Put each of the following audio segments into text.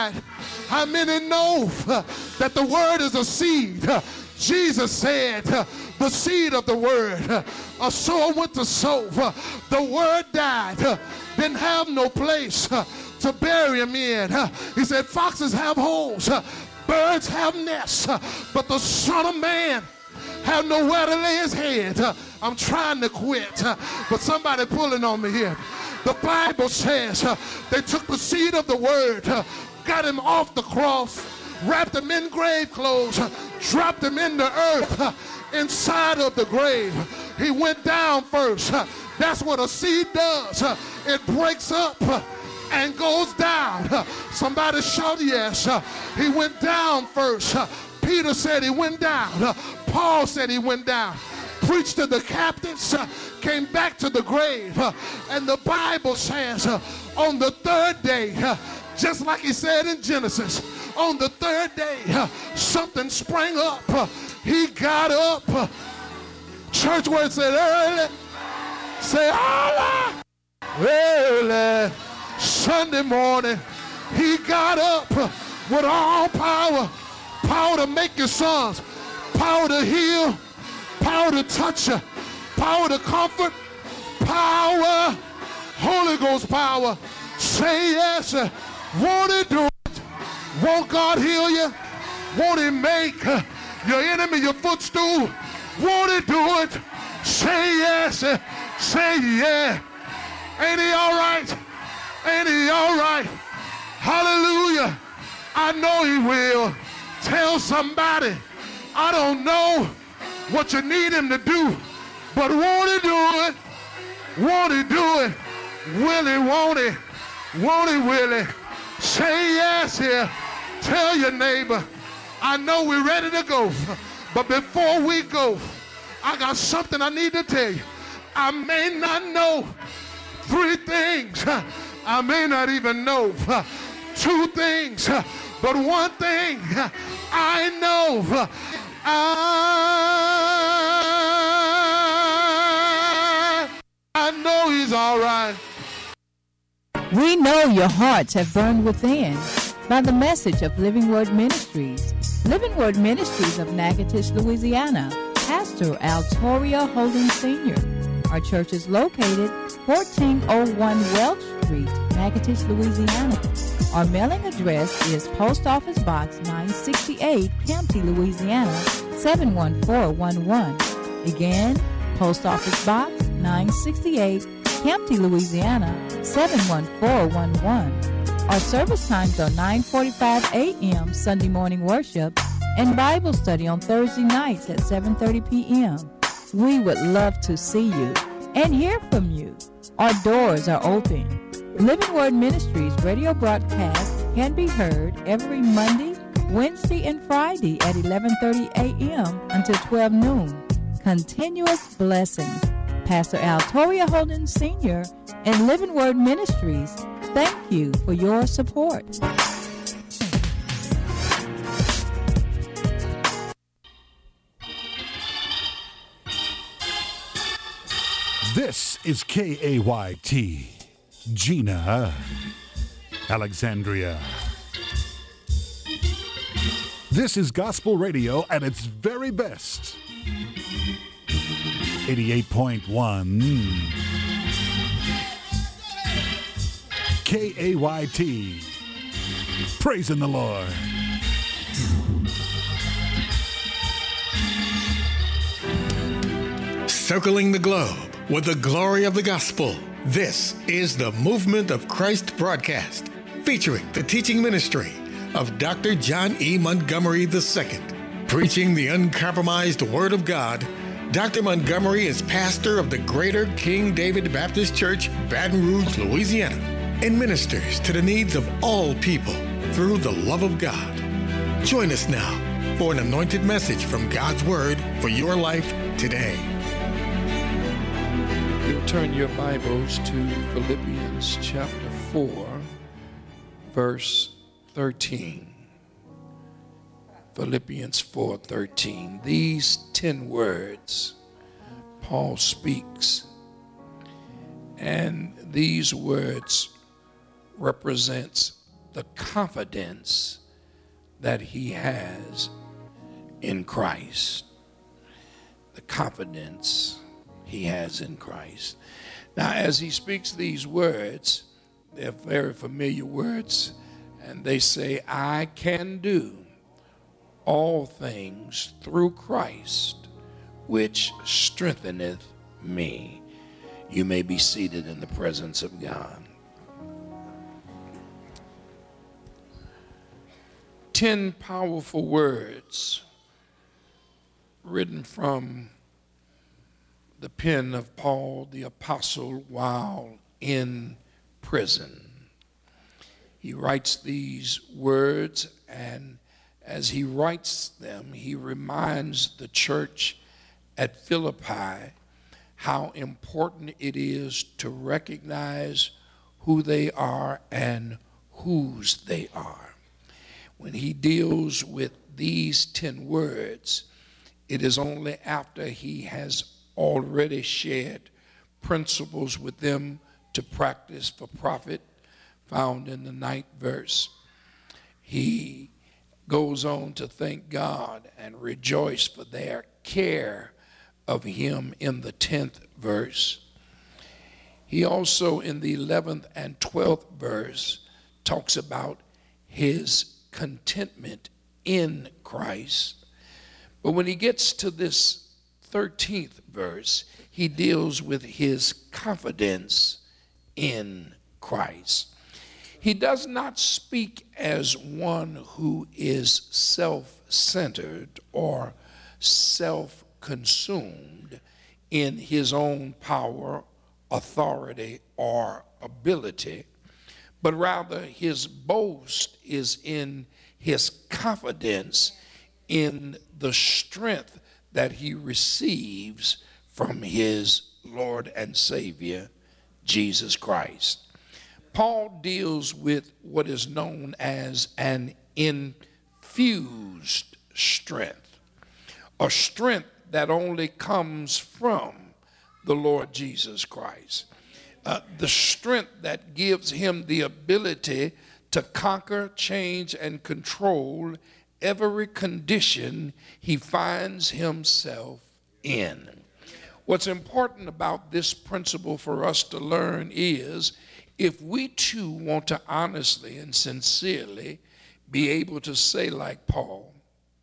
right. How many know that the word is a seed? Jesus said, the seed of the word. A sower went to sow. The word died. Didn't have no place to bury him in. He said, foxes have holes. Birds have nests. But the Son of Man have nowhere to lay his head. I'm trying to quit, but somebody pulling on me here. The Bible says they took the seed of the word, got him off the cross, wrapped him in grave clothes, dropped him in the earth inside of the grave. He went down first. That's what a seed does. It breaks up and goes down. Somebody shout yes. He went down first. Peter said he went down. Paul said he went down. Preached to the captives, came back to the grave. And the Bible says on the third day, just like he said in Genesis, on the third day, something sprang up. He got up. Church word said early. Say early. Early. Sunday morning, he got up with all power. Power to make your sons. Power to heal. Power to touch you. Power to comfort. Power. Holy Ghost power. Say yes. Won't he do it? Won't God heal you? Won't he make your enemy your footstool? Won't he do it? Say yes. Say yeah. Ain't he all right? Ain't he all right? Hallelujah. I know he will. Tell somebody, I don't know what you need him to do, but won't he do it? Won't he do it? Will he, won't he? Won't he, will he? Say yes here. Tell your neighbor, I know we're ready to go, but before we go, I got something I need to tell you. I may not know 3 things. I may not even know 2 things, but one thing I know. I know he's all right. We know your hearts have burned within by the message of Living Word Ministries. Living Word Ministries of Natchitoches, Louisiana. Pastor Altoria Holden Sr. Our church is located 1401 Welch Street, Natchitoches, Louisiana. Our mailing address is Post Office Box 968, Campty, Louisiana 71411. Again, Post Office Box 968, Campty, Louisiana 71411. Our service times are 9:45 a.m. Sunday morning worship and Bible study on Thursday nights at 7:30 p.m. We would love to see you and hear from you. Our doors are open. Living Word Ministries radio broadcast can be heard every Monday, Wednesday, and Friday at 11:30 a.m. until 12 noon. Continuous blessings. Pastor Altoria Holden Sr. and Living Word Ministries, thank you for your support. This is KAYT, Gina, Alexandria. This is gospel radio at its very best. 88.1 KAYT. Praising the Lord. Circling the globe with the glory of the gospel. This is the Movement of Christ broadcast, featuring the teaching ministry of Dr. John E. Montgomery II. Preaching the uncompromised Word of God, Dr. Montgomery is pastor of the Greater King David Baptist Church, Baton Rouge, Louisiana, and ministers to the needs of all people through the love of God. Join us now for an anointed message from God's Word for your life today. You'll turn your Bibles to Philippians chapter 4, verse 13. Philippians 4:13. These 10 words Paul speaks, and these words represents the confidence that he has in Christ. The confidence he has in Christ. Now, as he speaks these words, they're very familiar words, and they say, I can do all things through Christ, which strengtheneth me. You may be seated in the presence of God. 10 powerful words written from the pen of Paul the Apostle while in prison. He writes these words, and as he writes them, he reminds the church at Philippi how important it is to recognize who they are and whose they are. When he deals with these 10 words, it is only after he has already shared principles with them to practice for profit, found in the 9th verse. He goes on to thank God and rejoice for their care of him in the 10th verse. He also, in the 11th and 12th verse, talks about his contentment in Christ. But when he gets to this 13th verse, he deals with his confidence in Christ. He does not speak as one who is self-centered or self-consumed in his own power, authority, or ability, but rather his boast is in his confidence in the strength that he receives from his Lord and Savior, Jesus Christ. Paul deals with what is known as an infused strength, a strength that only comes from the Lord Jesus Christ. The strength that gives him the ability to conquer, change, and control every condition he finds himself in. What's important about this principle for us to learn is if we too want to honestly and sincerely be able to say like Paul,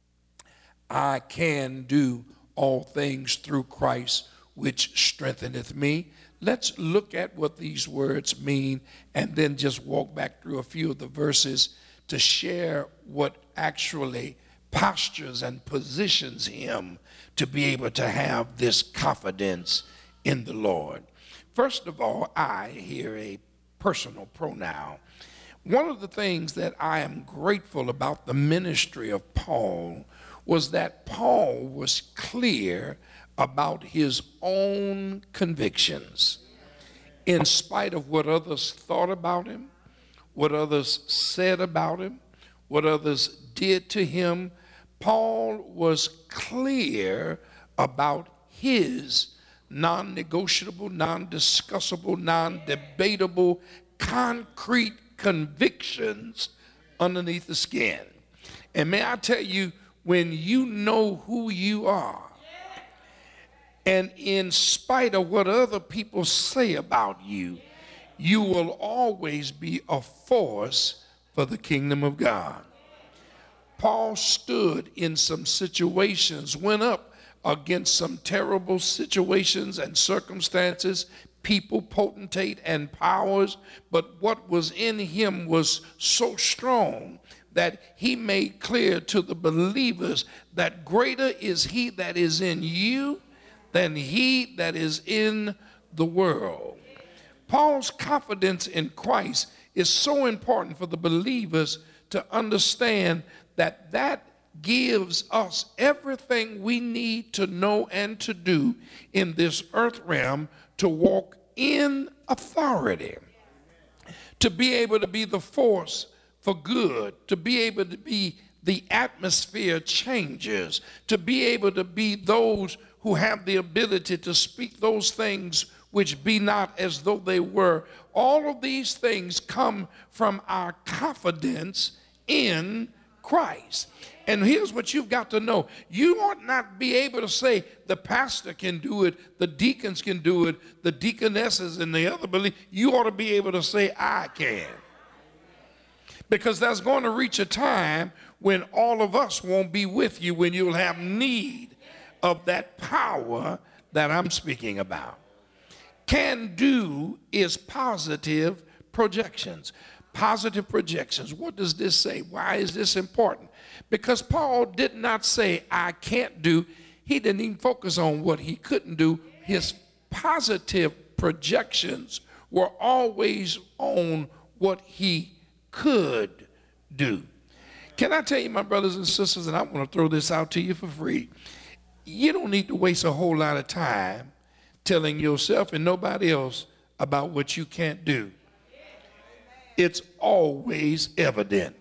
I can do all things through Christ which strengtheneth me. Let's look at what these words mean and then just walk back through a few of the verses to share what actually postures and positions him to be able to have this confidence in the Lord. First of all, I hear a personal pronoun. One of the things that I am grateful about the ministry of Paul was that Paul was clear about his own convictions. In spite of what others thought about him, what others said about him, what others did to him, Paul was clear about his non-negotiable, non-discussable, non-debatable, concrete convictions underneath the skin. And may I tell you, when you know who you are, and in spite of what other people say about you, you will always be a force for the kingdom of God. Paul stood in some situations, went up against some terrible situations and circumstances, people, potentate, and powers, but what was in him was so strong that he made clear to the believers that greater is he that is in you than he that is in the world. Paul's confidence in Christ is so important for the believers to understand that that gives us everything we need to know and to do in this earth realm to walk in authority, to be able to be the force for good, to be able to be the atmosphere changers, to be able to be those who have the ability to speak those things which be not as though they were. All of these things come from our confidence in Christ. And here's what you've got to know. You ought not be able to say the pastor can do it, the deacons can do it, the deaconesses and the other believers. You ought to be able to say, I can. Because there's going to reach a time when all of us won't be with you, when you'll have need of that power that I'm speaking about. Can do is positive projections. Positive projections. What does this say? Why is this important? Because Paul did not say, I can't do. He didn't even focus on what he couldn't do. His positive projections were always on what he could do. Can I tell you, my brothers and sisters, and I want to throw this out to you for free. You don't need to waste a whole lot of time telling yourself and nobody else about what you can't do. It's always evident.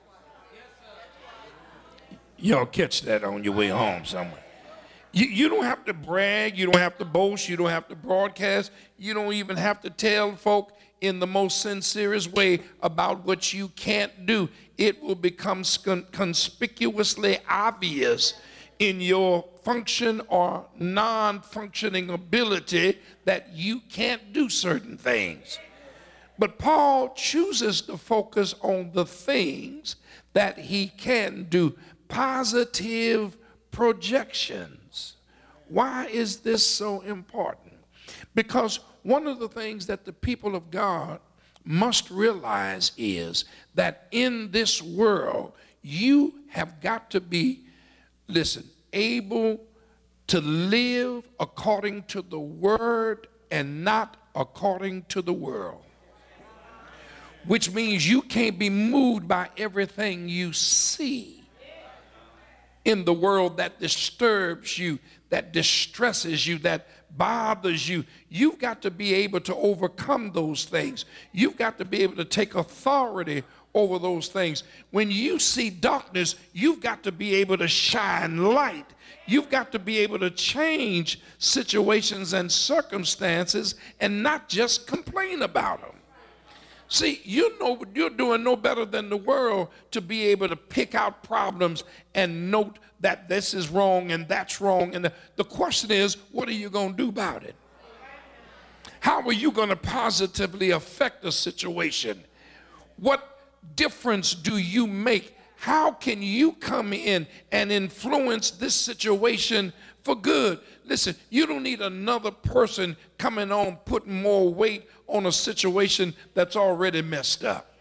Y'all catch that on your way home somewhere. You don't have to brag. You don't have to boast. You don't have to broadcast. You don't even have to tell folk in the most sincerest way about what you can't do. It will become conspicuously obvious in your function or non-functioning ability that you can't do certain things. But Paul chooses to focus on the things that he can do. Positive projections. Why is this so important? Because one of the things that the people of God must realize is that in this world, you have got to be, listen, able to live according to the word and not according to the world. Which means you can't be moved by everything you see in the world that disturbs you, that distresses you, that bothers you. You've got to be able to overcome those things. You've got to be able to take authority over those things. When you see darkness, you've got to be able to shine light. You've got to be able to change situations and circumstances and not just complain about them. See, you know you're doing no better than the world to be able to pick out problems and note that this is wrong and that's wrong. And the question is, what are you going to do about it? How are you going to positively affect the situation? What difference do you make? How can you come in and influence this situation for good? Listen, you don't need another person coming on putting more weight on a situation that's already messed up.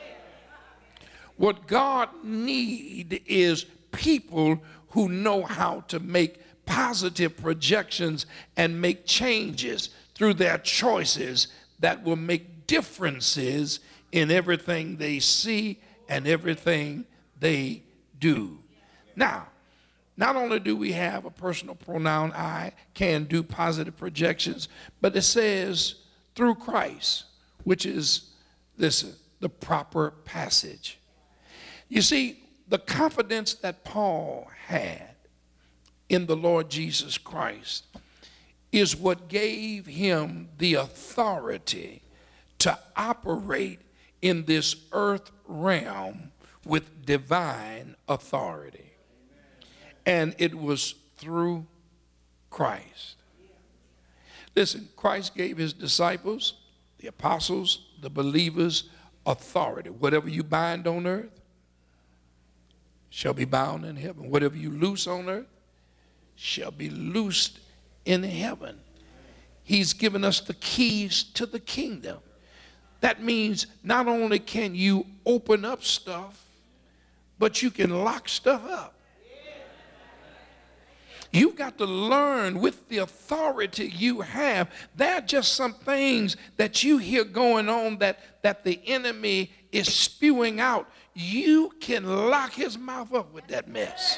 What God needs is people who know how to make positive projections and make changes through their choices that will make differences in everything they see and everything they do. Now, not only do we have a personal pronoun, I can do positive projections, but it says through Christ, which is, listen, the proper passage. You see, the confidence that Paul had in the Lord Jesus Christ is what gave him the authority to operate in this earth realm with divine authority. And it was through Christ. Listen, Christ gave his disciples, the apostles, the believers, authority. Whatever you bind on earth shall be bound in heaven. Whatever you loose on earth shall be loosed in heaven. He's given us the keys to the kingdom. That means not only can you open up stuff, but you can lock stuff up. You've got to learn with the authority you have. There are just some things that you hear going on that the enemy is spewing out. You can lock his mouth up with that mess.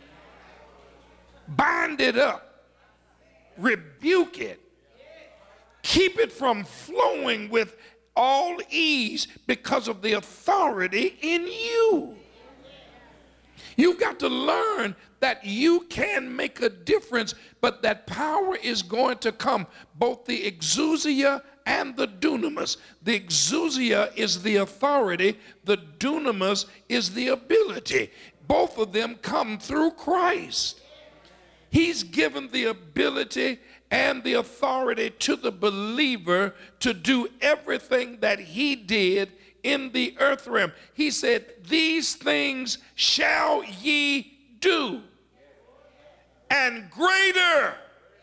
Bind it up. Rebuke it. Keep it from flowing with all ease because of the authority in you. You've got to learn that you can make a difference, but that power is going to come, both the exousia and the dunamis. The exousia is the authority, the dunamis is the ability. Both of them come through Christ. He's given the ability and the authority to the believer to do everything that he did in the earth realm. He said, these things shall ye do, and greater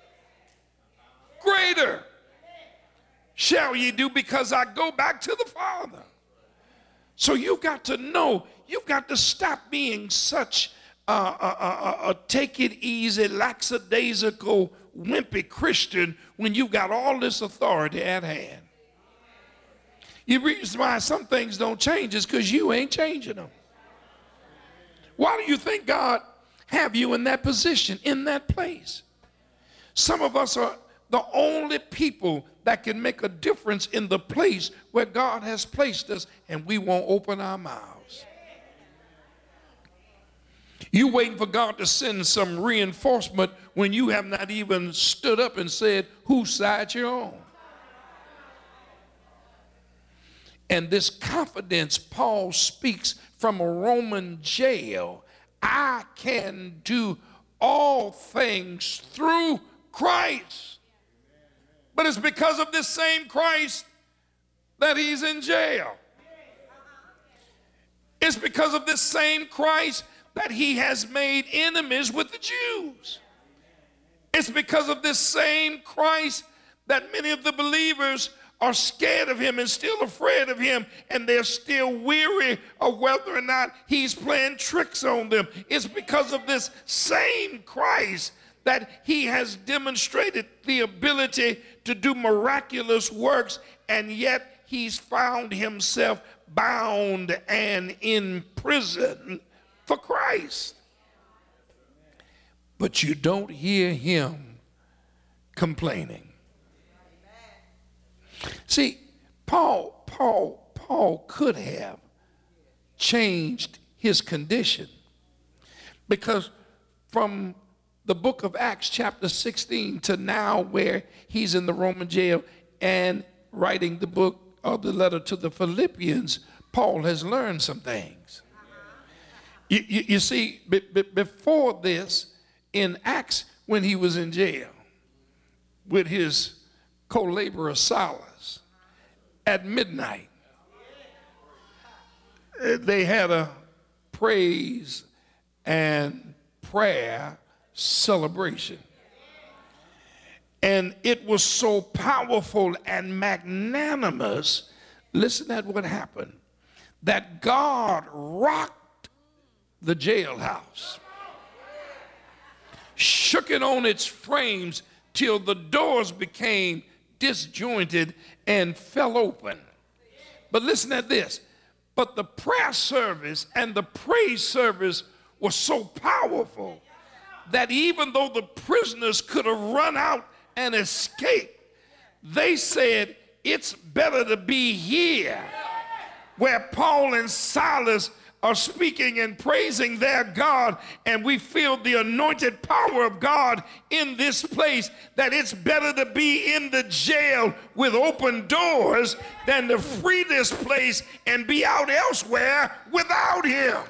shall ye do, because I go back to the Father. So you've got to know, you've got to stop being such a take it easy, lackadaisical, wimpy Christian when you've got all this authority at hand. The reason why some things don't change is because you ain't changing them. Why do you think God have you in that position, in that place? Some of us are the only people that can make a difference in the place where God has placed us, and we won't open our mouths. You waiting for God to send some reinforcement when you have not even stood up and said whose side you're on. And this confidence, Paul speaks from a Roman jail. I can do all things through Christ. But it's because of this same Christ that he's in jail. It's because of this same Christ that he has made enemies with the Jews. It's because of this same Christ that many of the believers are scared of him and still afraid of him, and they're still weary of whether or not he's playing tricks on them. It's because of this same Christ that he has demonstrated the ability to do miraculous works, and yet he's found himself bound and in prison for Christ. But you don't hear him complaining. See, Paul could have changed his condition, because from the book of Acts chapter 16 to now, where he's in the Roman jail and writing the book or the letter to the Philippians, Paul has learned some things. You see, before this, in Acts, when he was in jail with his co-laborer Silas, at midnight, they had a praise and prayer celebration. And it was so powerful and magnanimous, listen at what happened, that God rocked the jailhouse, shook it on its frames till the doors became disjointed and fell open. But listen at this. But the prayer service and the praise service was so powerful that even though the prisoners could have run out and escaped, they said, it's better to be here where Paul and Silas are speaking and praising their God, and we feel the anointed power of God in this place, that it's better to be in the jail with open doors than to free this place and be out elsewhere without him.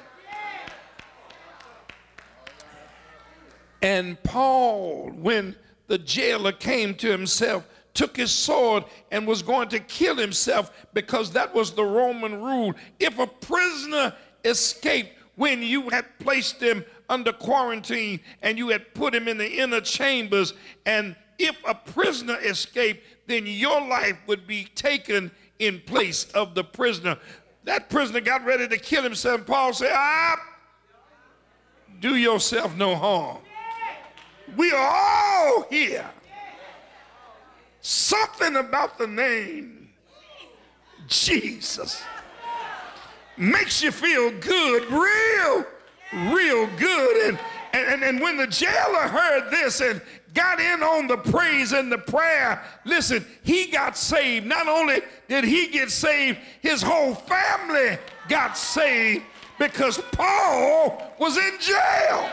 And Paul, when the jailer came to himself, took his sword and was going to kill himself, because that was the Roman rule. If a prisoner escaped when you had placed him under quarantine and you had put him in the inner chambers, and if a prisoner escaped, then your life would be taken in place of the prisoner. That prisoner got ready to kill himself. Paul said, do yourself no harm. We are all here. Something about the name Jesus makes you feel good, real good. And when the jailer heard this and got in on the praise and the prayer, listen, he got saved. Not only did he get saved, his whole family got saved, because Paul was in jail.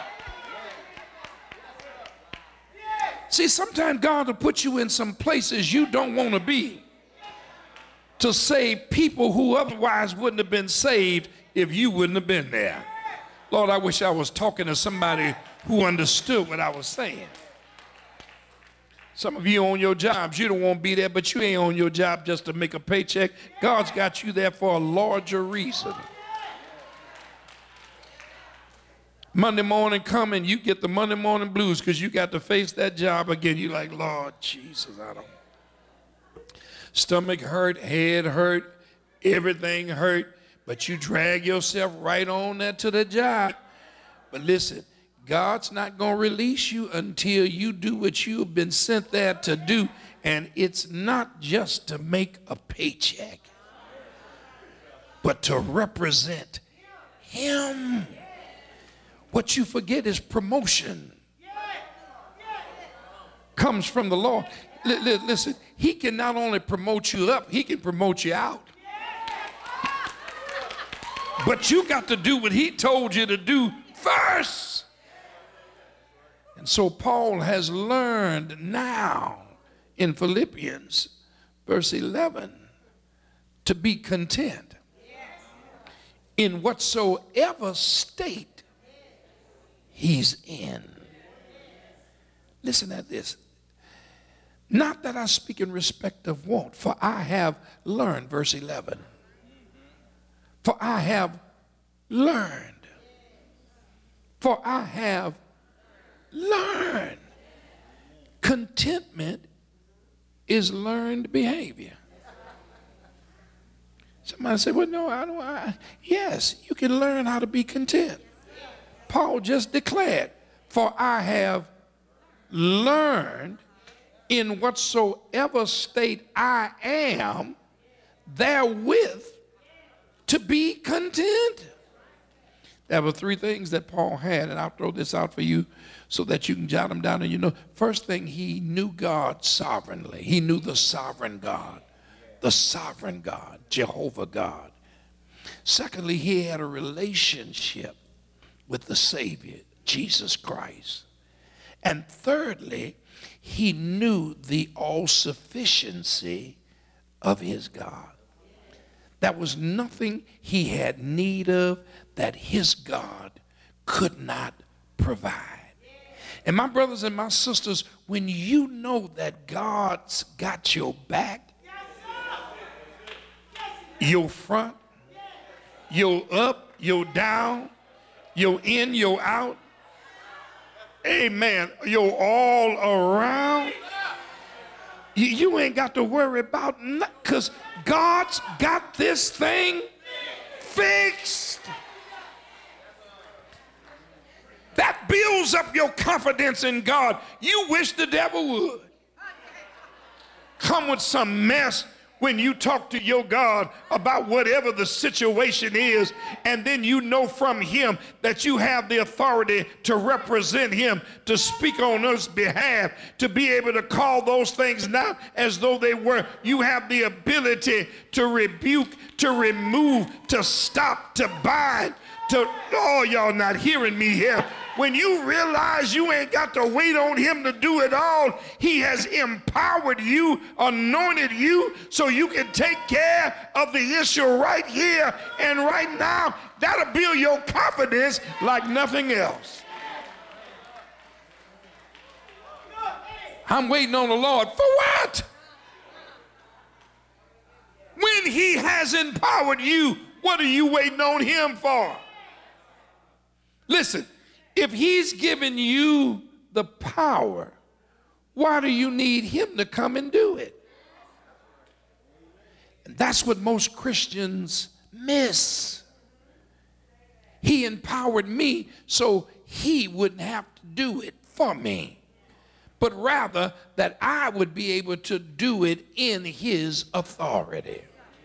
See, sometimes God will put you in some places you don't want to be to save people who otherwise wouldn't have been saved if you wouldn't have been there. Lord, I wish I was talking to somebody who understood what I was saying. Some of you on your jobs, you don't want to be there, but you ain't on your job just to make a paycheck. God's got you there for a larger reason. Monday morning coming, you get the Monday morning blues because you got to face that job again. You're like, Lord Jesus, I don't. Stomach hurt, head hurt, everything hurt, but you drag yourself right on there to the job. But listen, God's not going to release you until you do what you've been sent there to do. And it's not just to make a paycheck, but to represent Him. What you forget is promotion comes from the Lord. Listen, He can not only promote you up, He can promote you out. But you got to do what He told you to do first. And so Paul has learned now in Philippians verse 11 to be content in whatsoever state he's in. Listen at this. Not that I speak in respect of want, for I have learned, verse 11. For I have learned. For I have learned. Contentment is learned behavior. Somebody said, well, no, I don't. Yes, you can learn how to be content. Paul just declared, for I have learned in whatsoever state I am, therewith to be content. There were three things that Paul had, and I'll throw this out for you so that you can jot them down. And you know, first thing, he knew God sovereignly. He knew the sovereign God, Jehovah God. Secondly, he had a relationship with the Savior, Jesus Christ. And thirdly, he knew the all-sufficiency of his God. There was nothing he had need of that his God could not provide. And my brothers and my sisters, when you know that God's got your back, your front, your up, your down, your in, your out, amen, you're all around, you ain't got to worry about nothing because God's got this thing fixed. That builds up your confidence in God. You wish the devil would come with some mess when you talk to your God about whatever the situation is, and then you know from him that you have the authority to represent him, to speak on his behalf, to be able to call those things not as though they were. You have the ability to rebuke, to remove, to stop, to bind, to, oh, y'all not hearing me here. When you realize you ain't got to wait on him to do it all, he has empowered you, anointed you, so you can take care of the issue right here and right now. That'll build your confidence like nothing else. I'm waiting on the Lord for what? When he has empowered you, what are you waiting on him for? Listen. If he's given you the power, why do you need him to come and do it? And that's what most Christians miss. He empowered me so he wouldn't have to do it for me, but rather that I would be able to do it in his authority.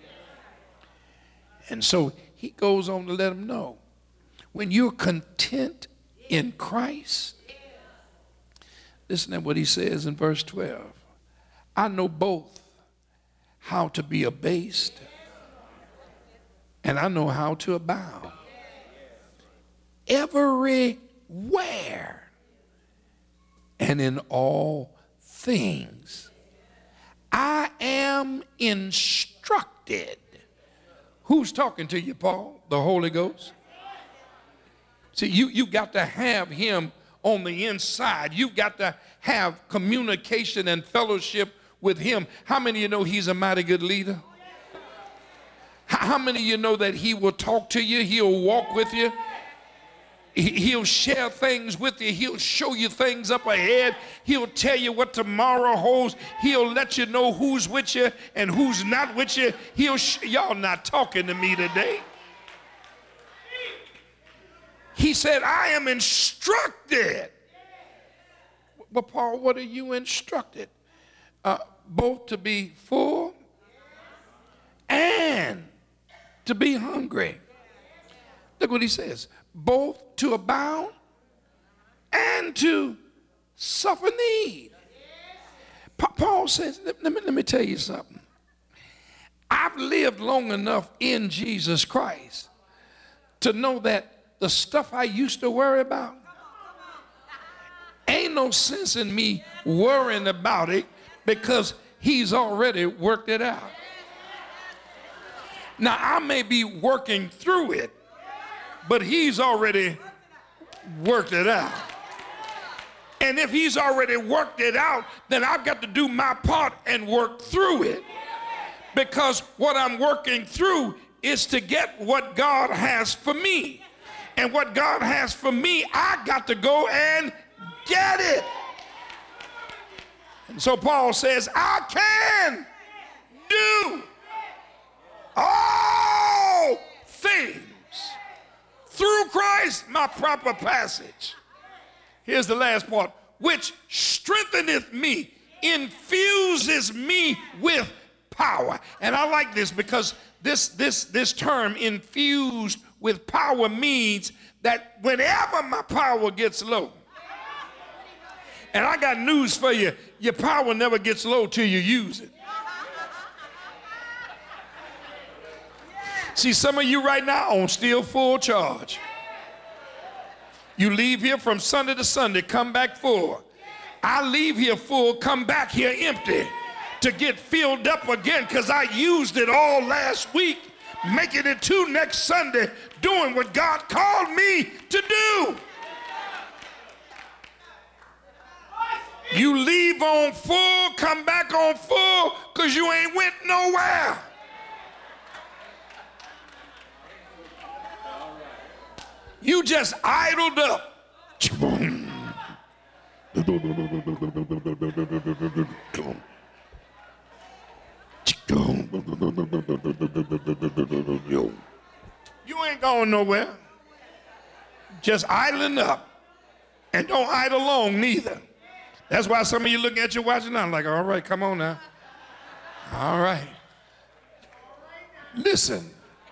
And so he goes on to let them know, when you're content in Christ, listen to what he says in verse 12. I know both how to be abased and I know how to abound. everywhere and in all things. I am instructed. Who's talking to you, Paul? The Holy Ghost? See, you got to have him on the inside. You've got to have communication and fellowship with him. How many of you know he's a mighty good leader? How many of you know that he will talk to you? He'll walk with you. He'll share things with you. He'll show you things up ahead. He'll tell you what tomorrow holds. He'll let you know who's with you and who's not with you. Y'all not talking to me today. He said, I am instructed. But Paul, what are you instructed? Both to be full and to be hungry. Look what he says. Both to abound and to suffer need. Paul says, let me tell you something. I've lived long enough in Jesus Christ to know that the stuff I used to worry about, ain't no sense in me worrying about it because he's already worked it out. Now, I may be working through it, but he's already worked it out. And if he's already worked it out, then I've got to do my part and work through it. Because what I'm working through is to get what God has for me. And what God has for me, I got to go and get it. And so Paul says, I can do all things through Christ, my proper passage. Here's the last part. Which strengtheneth me, infuses me with power. And I like this because this term, infused with power, means that whenever my power gets low, and I got news for you, your power never gets low till you use it. See, some of you right now on still full charge. You leave here from Sunday to Sunday, come back full. I leave here full, come back here empty to get filled up again because I used it all last week, making it to next Sunday, doing what God called me to do. You leave on full, come back on full because you ain't went nowhere. You just idled up. You ain't going nowhere. Just idling up. And don't idle long neither. That's why some of you looking at your watch now like, all right, come on now. All right. Listen.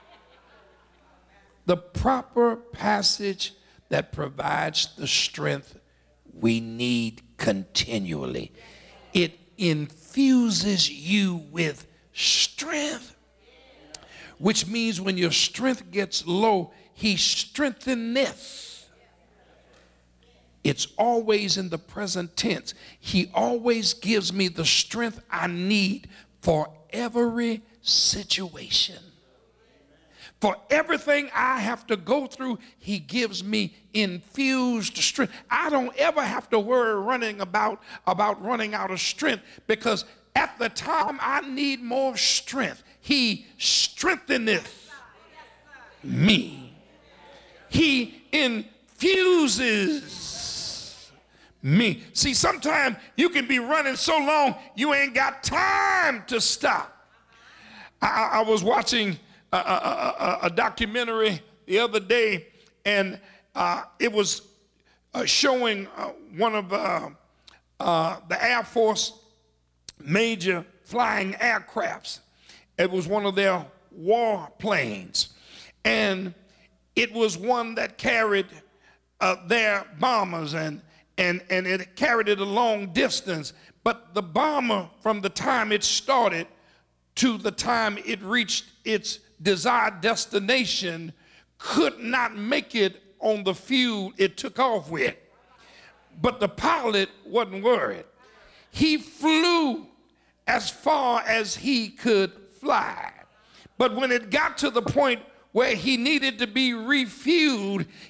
The proper passage that provides the strength we need continually. It infuses you with strength, which means when your strength gets low, he strengtheneth. It's always in the present tense. He always gives me the strength I need for every situation. For everything I have to go through, he gives me infused strength. I don't ever have to worry running about running out of strength, because at the time I need more strength, he strengtheneth me. He infuses me. See, sometimes you can be running so long you ain't got time to stop. I was watching a documentary the other day, and it was showing one of the Air Force major flying aircrafts. It was one of their war planes, and it was one that carried their bombers, and it carried it a long distance. But the bomber, from the time it started to the time it reached its desired destination, could not make it on the fuel it took off with. But the pilot wasn't worried. He flew as far as he could fly. But when it got to the point where he needed to be refueled,